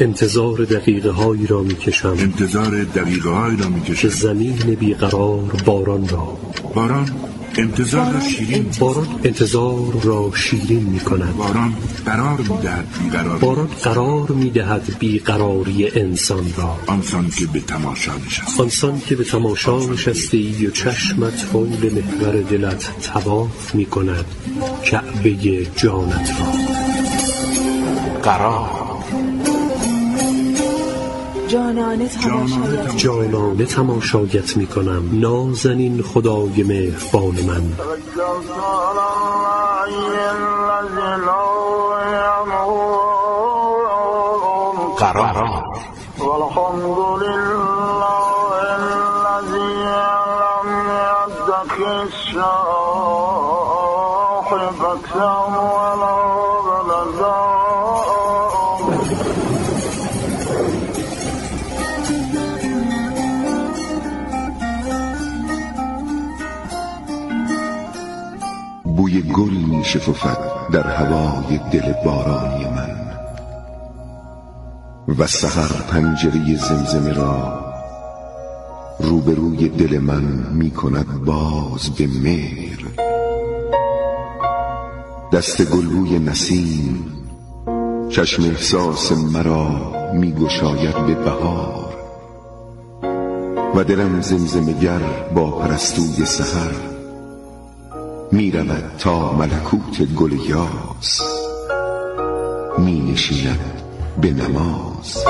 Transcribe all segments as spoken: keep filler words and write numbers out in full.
انتظار دقیقه هایی را می کشم انتظار دقیقه هایی را می کشم که زمین بیقرار باران را باران انتظار را شیرین باران انتظار را شیرین می کند. باران قرار می دهد بیقراری باران قرار می دهد بیقراری انسان را. آنسان که به تماشا نشسته آنسان که به تماشا نشسته ای و چشمت حول محور دلت طواف می کند کعبه جانت را. قرار جانانه تماشایت جانانه تماشایت می کنم نازنین خدای مهربان من. قرار بوی گل می شکفد در هوای دل بارانی من و سحر پنجره زمزمه را روبروی دل من می کند باز به مهر. دست گلبوی نسیم چشم احساس مرا می گشاید به بهار و دلم زمزمه گر با پرستوی سحر می رود تا ملکوت گل یاس می نشیند به نماز.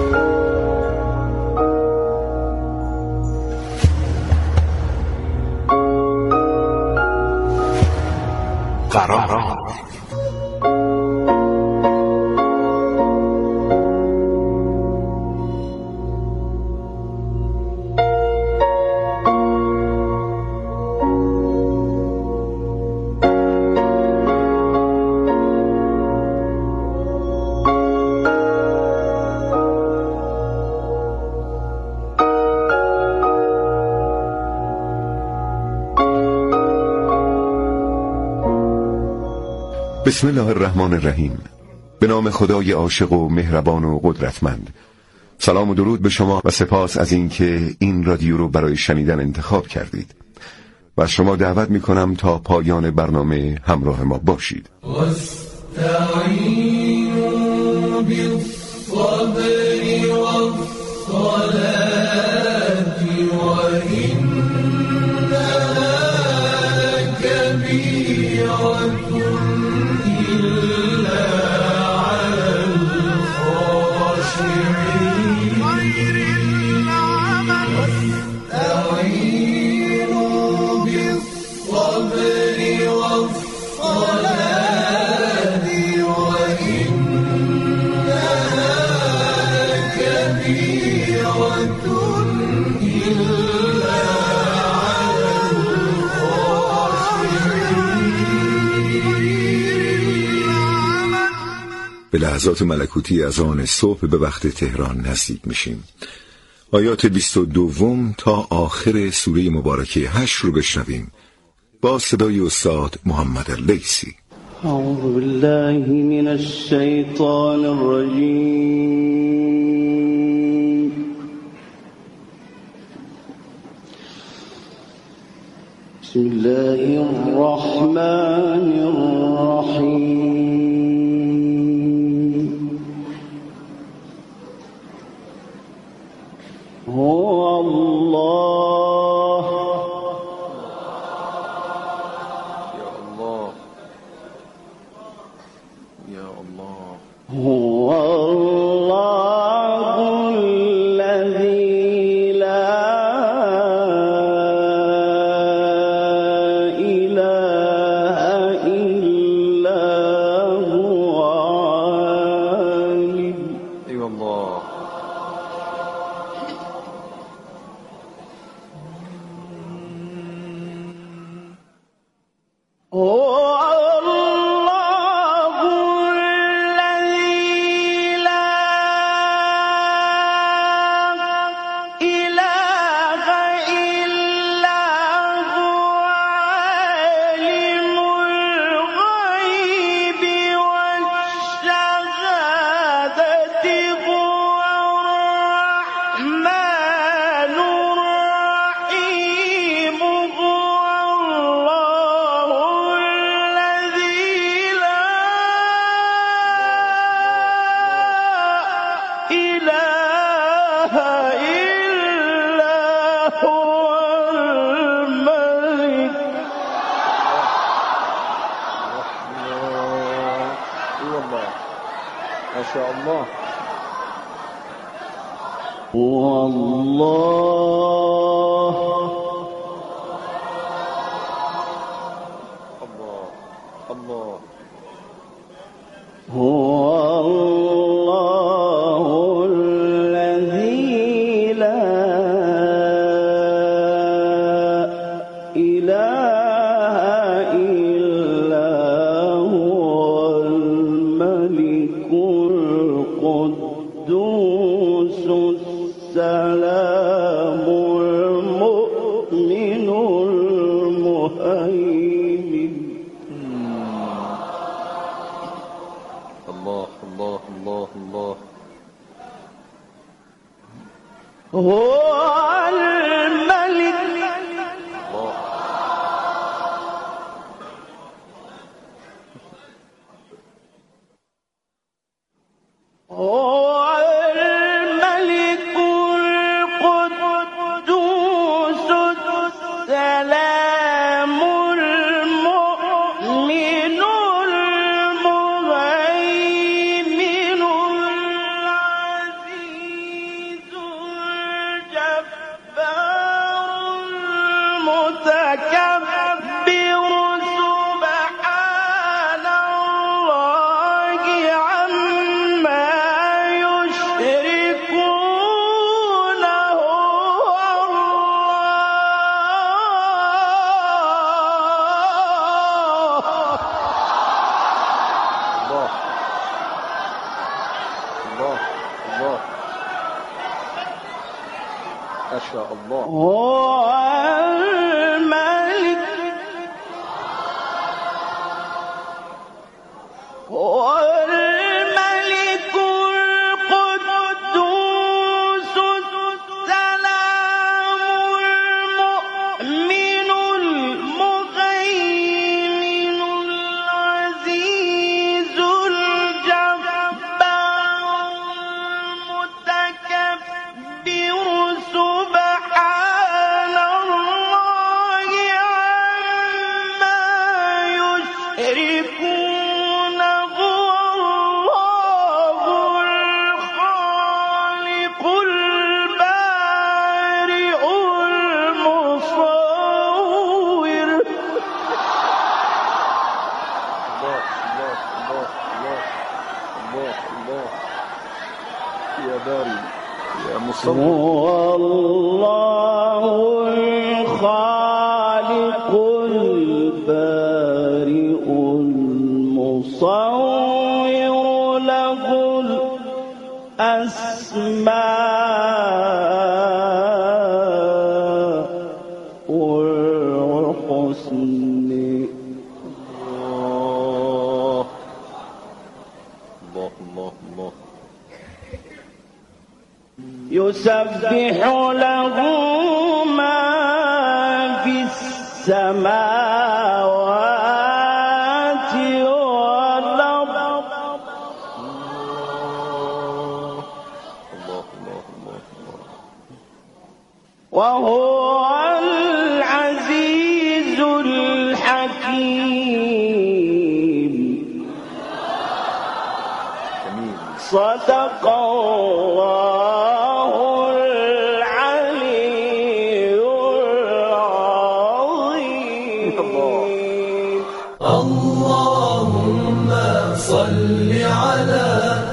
قرار بسم الله الرحمن الرحیم. به نام خدای عاشق و مهربان و قدرتمند. سلام و درود به شما و سپاس از اینکه این رادیو رو برای شنیدن انتخاب کردید و از شما دعوت میکنم تا پایان برنامه همراه ما باشید. واستعینوا بالصبر والصلاة وإنها كبيرة به لحظات ملکوتی از آن صبح به وقت تهران نزدیک میشیم. آیات بیست و دوم تا آخر سوره مبارکه هشت رو بشنویم با صدای استاد محمد اللیثی. اعوذ بالله من الشیطان الرجیم. بسم الله الرحمن الرحیم. هو الله یا الله یا الله هو الله الذي لا اله الا هو عالم. ای الله هو الله الذي ما شاء الله. هو الله الله الله هو الله الذي لا إله إلا هو الملك القدوس السلام المؤمن المهيمن. الله الله الله الله هو الملك الله هو الملك القدوس السلام المؤمن المهيمن العزيز الجبار المتكبر سبحان الله عما يشركون. هو الله الله الله الله ما شاء الله. هو الملك هو الملك القدوس السلام المؤمن المهيمن العزيز الجبار المتكبر سبحان الله عما يشركون. هو الله الخالق البارئ المصور. الله الله الله الله الله الله يا باري يا مصور. هو الله الخالق البارئ المصور له الأسماء الحسن. الله الله الله الله يسبح له ما في السماوات والأرض الله الله الله الله وهو العزيز الحكيم. جميل. صدق الله العلي العظيم. اللهم صل على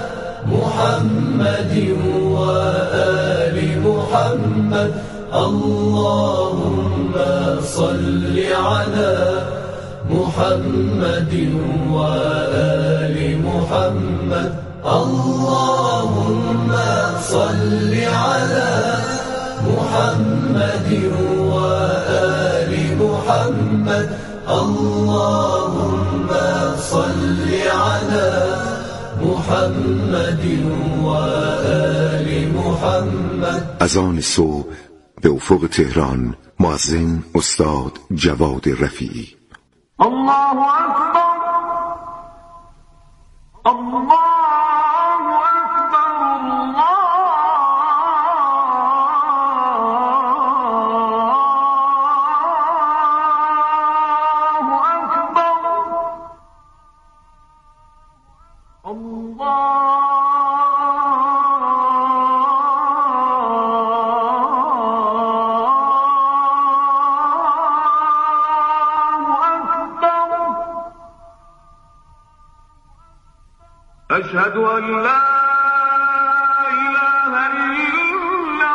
محمد وآل محمد. اللهم صل على محمد وآل محمد. اللهم صل على محمد وآل محمد. اللهم صل على محمد وآل محمد. از آن صبح به افق تهران مؤذن استاد جواد رفیعی. الله أكبر الله أكبر الله أكبر الله أشهد أن لا إله إلا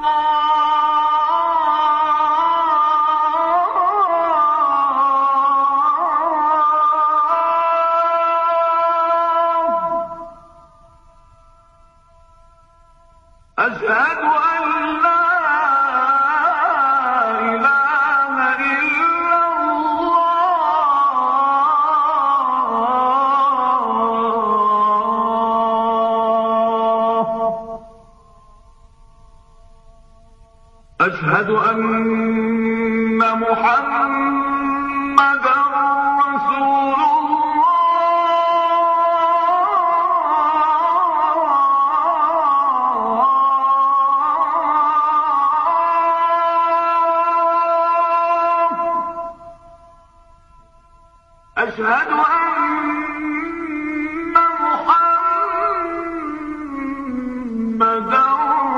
الله. أشهد أن لا إله إلا الله. أشهد أن محمدًا رسول الله. أشهد أن محمدًا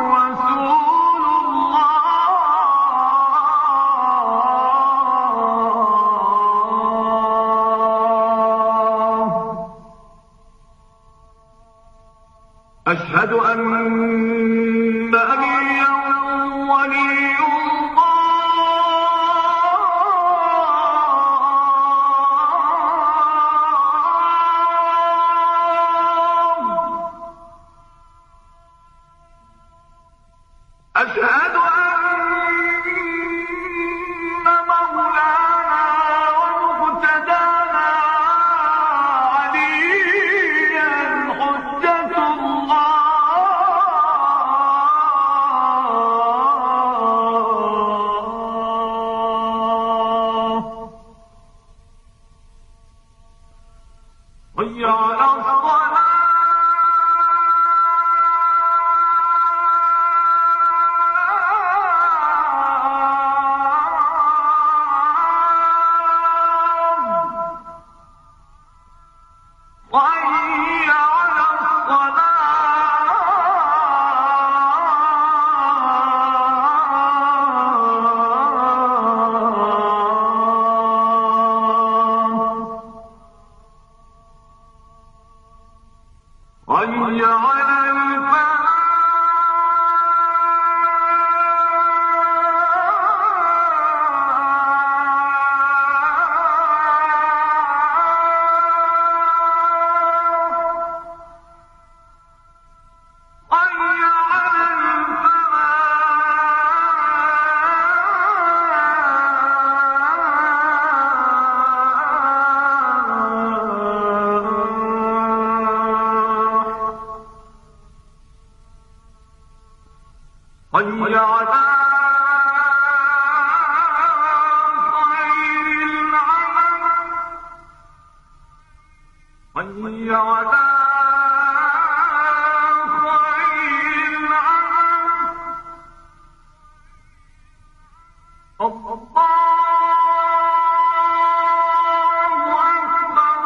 أشهد أن نبيا ولي الله. أشهد أن مولانا ومقتدانا عليا حجة الله. حي على الصلاة. حي على الصلاة. حي على الفلاح. حي على خير العمل. حي على خير العمل. الله أكبر.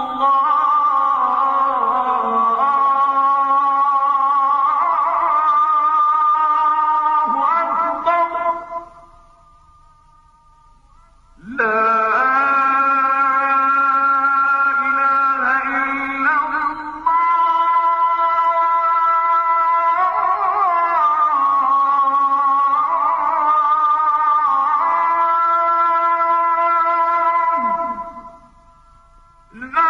الله لا إله إلا الله. لا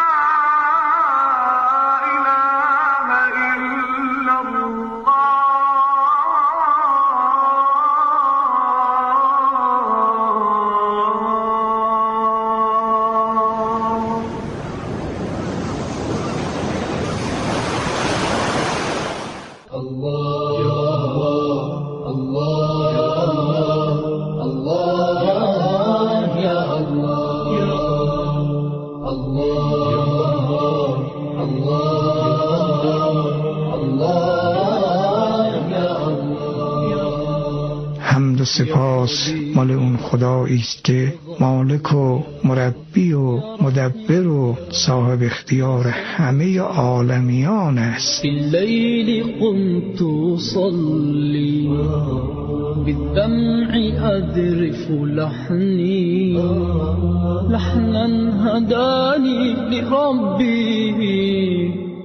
حمد و سپاس مال اون خدایی است که مالک و مربی و مدبر و صاحب اختیار همه عالمیان است. باللیل قمت صلی بالدمع أذرف لحني لحنا هداني لربي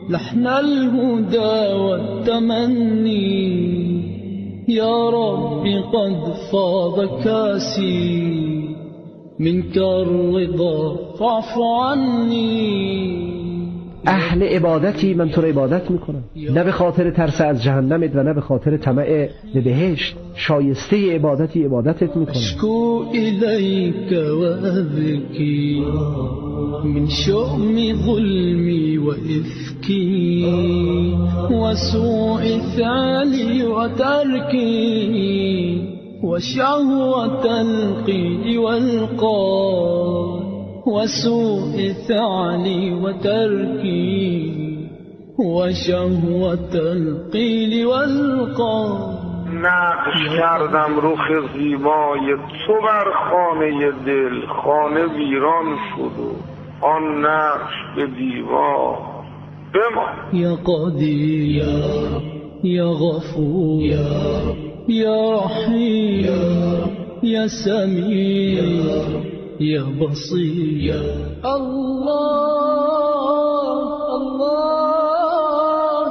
لحن الهدى والتمني يا رب قد فاض كاسي منك الرضا فاعف عني. اهل عبادتی من تو رو عبادت میکنم، نه به خاطر ترس از جهنمت و نه به خاطر طمع به بهشت، شایسته عبادتی عبادتت میکنم. اشکو الیک و اذکی من شؤم ظلمی و افکی و سوء فعلی و ترکی و شهوة القیل والقال وسوء فعلي وتركي وشهوة القيل والقال. نقش کردم رخ زیبای تو بر خانه دل، خانه ویران شد و آن نقش به دیوار بمان. یا قدیر یا غفور یا رحیم یا سمیع یا بصیر. الله الله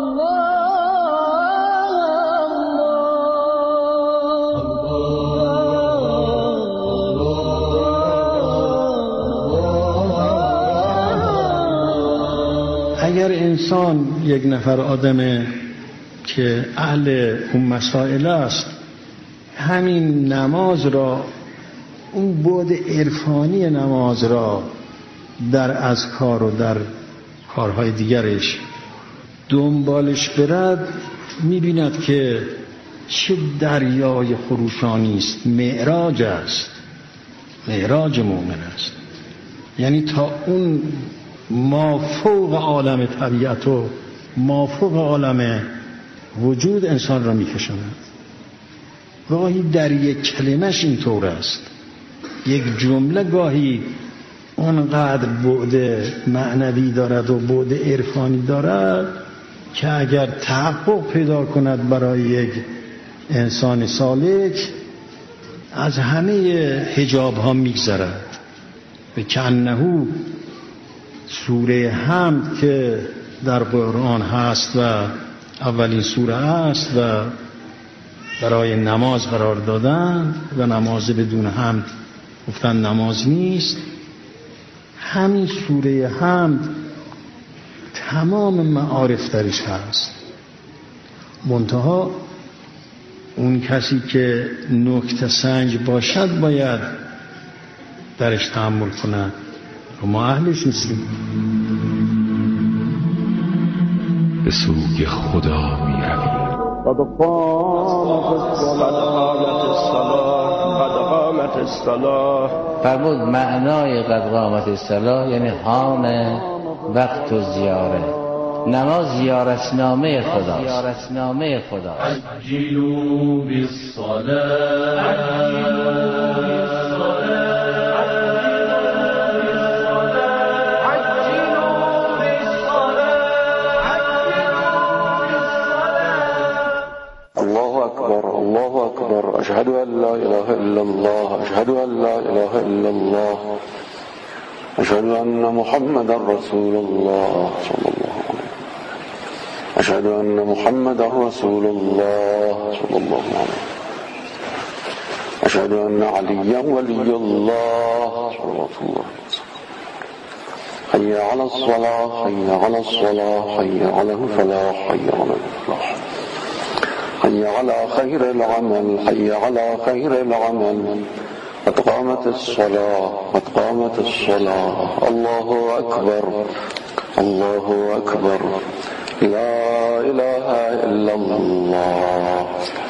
الله. اگر انسان یک نفر آدمه که اهل اون مسائل است، همین نماز را، اون بعد عرفانی نماز را در اذکار و در کارهای دیگرش دنبالش برد، می‌بیند که چه دریای خروشانی است. معراج است، معراج مؤمن است. یعنی تا اون مافوق عالم طبیعت و مافوق عالم وجود انسان را می‌کشاند. گاهی در یک کلمش اینطور است، یک جمله گاهی اونقدر بعد معنوی دارد و بعد عرفانی دارد که اگر تحقق پیدا کند برای یک انسان سالک، از همه حجاب ها میگذرد. و کأنه سوره حمد که در قرآن هست و اولین سوره است و برای نماز قرار دادن و نماز بدون حمد گفتن نماز نیست، همین سوره حمد تمام معارف درش هست. منتها اون کسی که نکته سنج باشد باید درش تأمل کند و ما اهلش نیستیم. به سوی خدا می رویم. قد قامت الصلاة قد قامت الصلاة. فرمود معنای قد قامت الصلاة یعنی حان وقت و زیاره. نماز زیارتنامه خدا، زیارتنامه خدا. عجلوا بالصلاة الله أكبر. أشهد أن لا إله إلا الله. أشهد أن لا إله إلا الله. أشهد أن محمد رسول الله صلى الله عليه وسلم. أشهد أن محمد رسول الله صلى الله عليه وسلم. أشهد أن عليا ولي الله صلى الله عليه وسلم. حي على الصلاة حي على الصلاة حي على الفلاح حي على الفلاح. حي على خير العمل حي على خير العمل. قد قامت الصلاة قد قامت الصلاة. الله أكبر الله أكبر. لا إله إلا الله.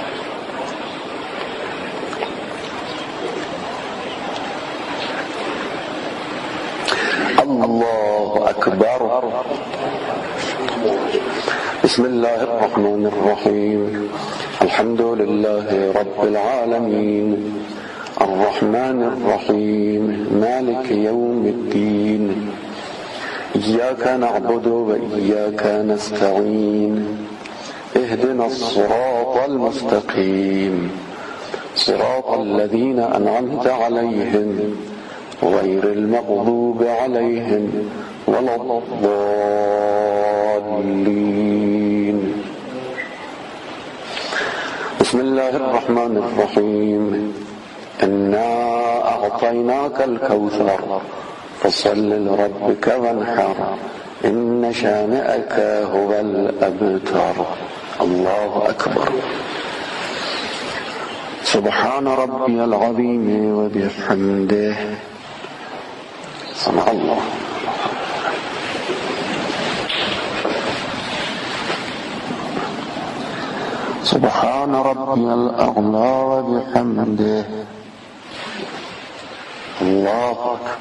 الله أكبر. بسم الله الرحمن الرحيم. الحمد لله رب العالمين الرحمن الرحيم مالك يوم الدين. إياك نعبد وإياك نستعين. اهدنا الصراط المستقيم صراط الذين أنعمت عليهم غير المغضوب عليهم ولا الضالين. بسم الله الرحمن الرحيم. إنا أعطيناك الكوثر فصل لربك وانحر إن شانئك هو الأبتر. الله أكبر. سبحان ربي العظيم وبحمده. سمع الله. سبحان ربي الأعلى وبحمده. الله أكبر.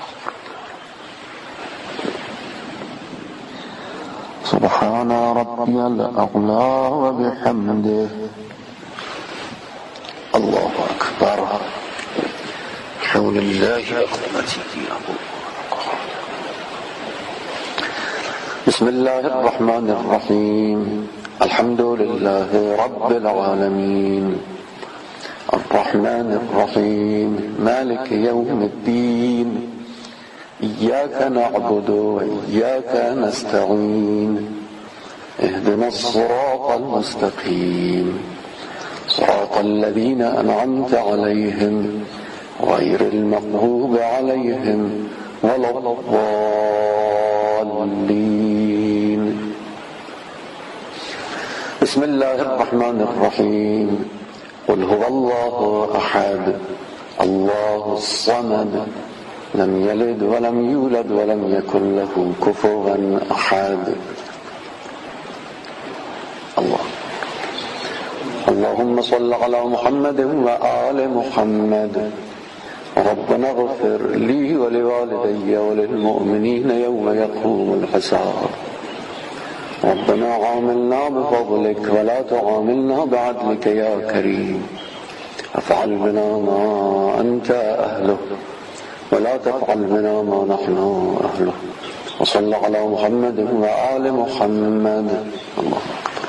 سبحان ربي الأعلى وبحمده. الله أكبر. حول الله قوتي. بسم الله الرحمن الرحيم. الحمد لله رب العالمين الرحمن الرحيم مالك يوم الدين إياك نعبد وإياك نستعين اهدنا الصراط المستقيم صراط الذين أنعمت عليهم غير المغضوب عليهم ولا الضالين. بسم الله الرحمن الرحيم. قل هو الله أحد الله الصمد لم يلد ولم يولد ولم يكن له كفوا أحد. الله. اللهم صل على محمد وآل محمد. ربنا اغفر لي ولوالدي وللمؤمنين يوم يقوم الحساب. ربنا عاملنا بفضلك ولا تعاملنا بعدلك يا كريم. افعل بنا ما أنت أهله ولا تفعل بنا ما نحن أهله. وصل على محمد وآل محمد. الله أكبر.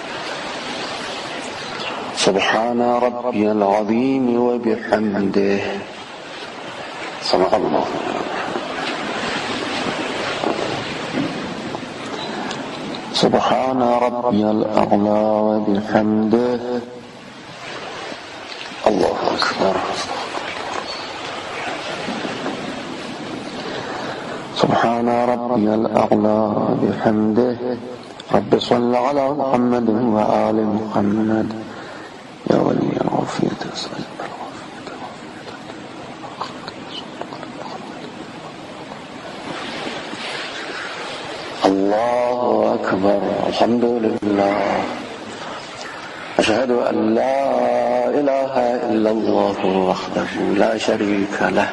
سبحان ربي العظيم وبحمده. سمع الله. سبحان ربي الأعلى وبحمده. الله أكبر. سبحان ربي الأعلى وبحمده. رب صل على محمد وآل محمد. يا ولي العافية أسأل الله أكبر. الحمد لله. أشهد أن لا إله إلا الله وحده لا شريك له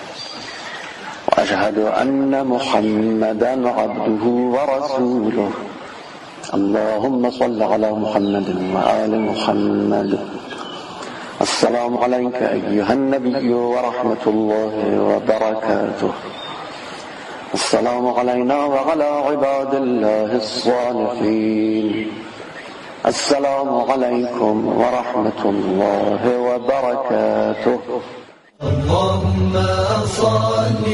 وأشهد أن محمدا عبده ورسوله. اللهم صل على محمد وآل محمد. السلام عليك أيها النبي ورحمة الله وبركاته. السلام علينا وعلى عباد الله الصالحين. السلام عليكم ورحمة الله وبركاته. اللهم صل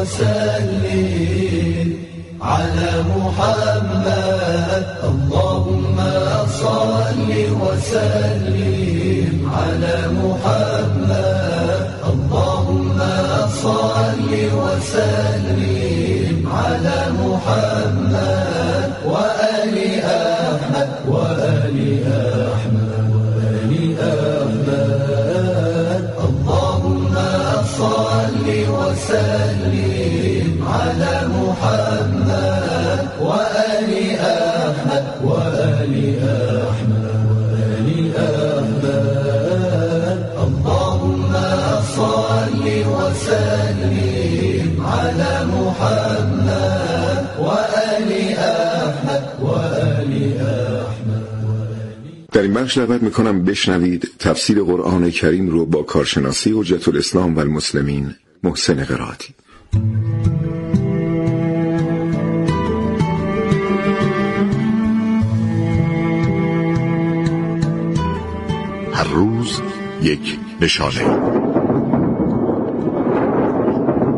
وسلم على محمد. اللهم صل وسلم على محمد. اللهم صل وسلم على محمد وآل أحمد وآل أحمد وآل أحمد. اللهم صل وسلم على محمد وآل أحمد وآل أحمد وآل أحمد. اللهم صل وسلم على محمد وآل أحمد وآل أحمد. در این بخش دعوت میکنم بشنوید تفسیر قرآن کریم رو با کارشناسی حجت الاسلام و المسلمین محسن قرائتی. هر روز یک نشانه.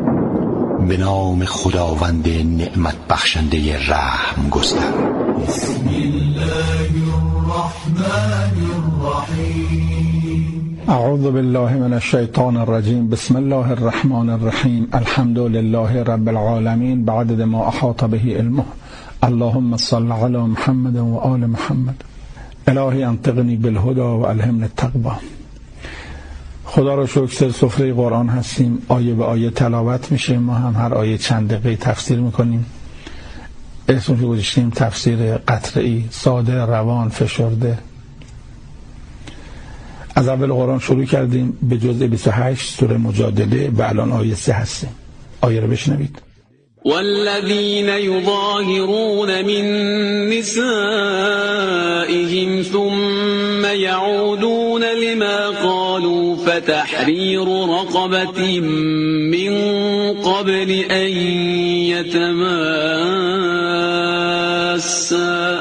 به نام خداوند نعمت بخشنده رحم گستر. بسم الله الرحمن الرحیم. اعوذ بالله من الشیطان الرجیم. بسم الله الرحمن الرحیم. الحمد لله رب العالمین بعدد ما احاط به علمه. اللهم صل علی محمد و آل محمد. الهی انطقنی بالهدى و الهمنی التقوی. خدا را شکر سر سفره قرآن هستیم، آیه به آیه تلاوت میشه، ما هم هر آیه چند دقیقه تفسیر میکنیم. اسمش رو گذاشتیم تفسیر قطعی، ساده، روان، فشرده. از اول قرآن شروع کردیم به جزء بیست و هشت سوره مجادله و الان آیه سه هستیم. آیه رو بشنوید. والذين يظاهرون من نسائهم ثم يعودون لما قالوا فتحرير رقبة من قبل أن يتماسا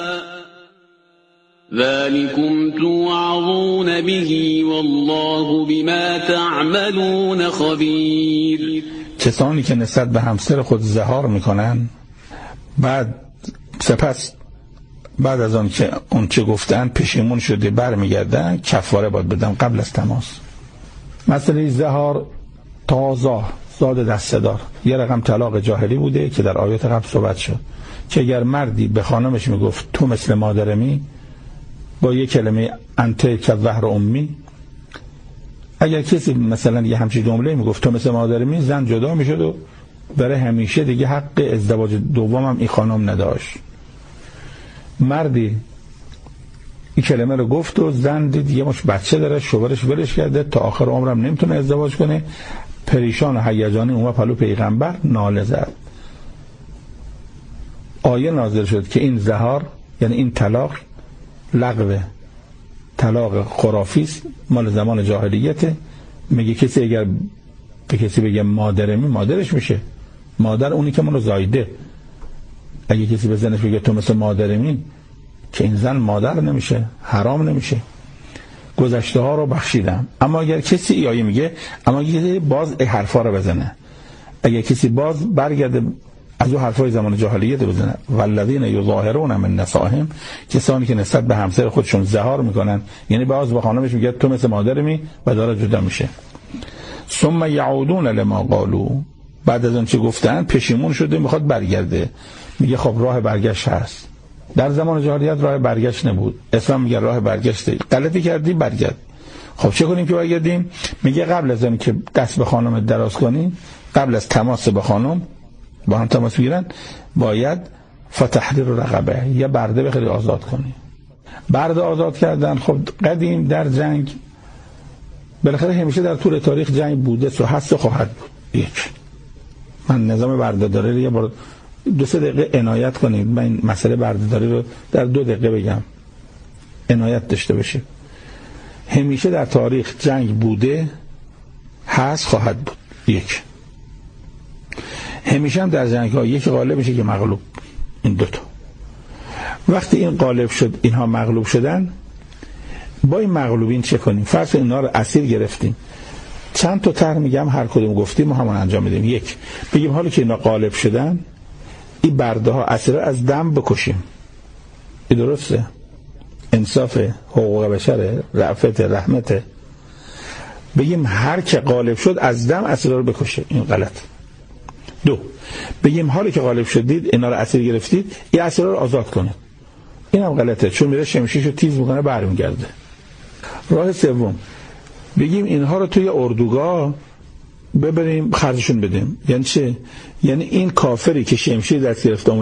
ذلكم توعظون به والله بما تعملون خبير. کسانی که نسبت به همسر خود ظهار میکنن بعد سپس بعد از آن که اون چه گفتن پشیمون شده برمیگردن کفاره باید بدن قبل از تماس. مسئله ظهار تازه زاد دسته‌دار یه رقم طلاق جاهلی بوده که در آیات قبل صحبت شد که اگر مردی به خانمش میگفت تو مثل مادرمی با یک کلمه انت که ظهر امی، اگر کسی مثلا یه همچین جمله میگفت تو مثل مادرمی، زن جدا میشد و برای همیشه دیگه حق ازدواج دوم هم این خانم نداشت. مردی این کلمه رو گفت و زن دید یه مش بچه داره، شوهرش ولش کرده، تا آخر عمرم نمیتونه ازدواج کنه، پریشان و هیجانی اومد پلو پیغمبر ناله زد. آیه نازل شد که این ظهار یعنی این طلاق لغوه، طلاق خرافی است، مال زمان جاهلیته. میگه کسی اگر به کسی بگه مادرمی مادرش میشه، مادر اونی که منو زایده. اگه کسی به زنش بگه تو مثل مادرمی که این زن مادر نمیشه، حرام نمیشه. گذشته ها رو بخشیدم. اما اگر کسی ای آیه میگه اما اگر کسی باز ای حرفا رو بزنه، اگر کسی باز برگرده از اون حرفای زمان جاهلیت بزنه، والذین یظاهرون من نسائهم، کسانی که نسبت به همسر خودشون ظهار میکنن، یعنی باز با خانمش میگه تو مثل مادرمی و داره جدا میشه. ثم یعودون لما قالوا، بعد از اون چه گفتن پشیمون شده میخواد برگرده، میگه خب راه برگشت هست. در زمان جاهلیت راه برگشت نبود، اسلام میگه راه برگشت، غلطی کردی برگرد. خب چه کنیم که برگردیم؟ میگه قبل از اون که دست به خانم دراز کنیم، قبل از تماس با خانم با هم تماس بگیرن، باید فتحریر رقبه، یا برده بخری آزاد کنی. برده آزاد کردن خب قدیم در جنگ بالاخره همیشه در طول تاریخ جنگ بوده و هست و خواهد بود. یک من نظام برده داری رو یه بار دو سه دقیقه عنایت کنید، من این مسئله برده داری رو در دو دقیقه بگم، عنایت داشته باشید. همیشه در تاریخ جنگ بوده، هست، خواهد بود. یک همیشه هم در جنگ ها یکی غالب میشه که مغلوب. این دوتا وقتی این غالب شد اینها مغلوب شدن، با این مغلوبین چه کنیم؟ فرض اینا رو اسیر گرفتیم، چند تا طرح میگم هر کدوم گفتیم ما همون انجام میدیم. یک بگیم حالا که اینا غالب شدن این برده ها اسیر از دم بکشیم. این درسته؟ انصاف، حقوق بشر، رأفت، رحمت. بگیم هر که غالب شد از دم اسیر رو بکشه. این غلط. دو بگیم حالی که غالب شدید اینا رو اسیر گرفتید این اسیرها رو آزاد کنید. این هم غلطه، چون میره شمشیشو تیز میکنه برمیگرده. راه سوم بگیم اینها رو توی اردوگاه ببریم خرجشون بدیم. یعنی چه؟ یعنی این کافری که شمشیر دست گرفته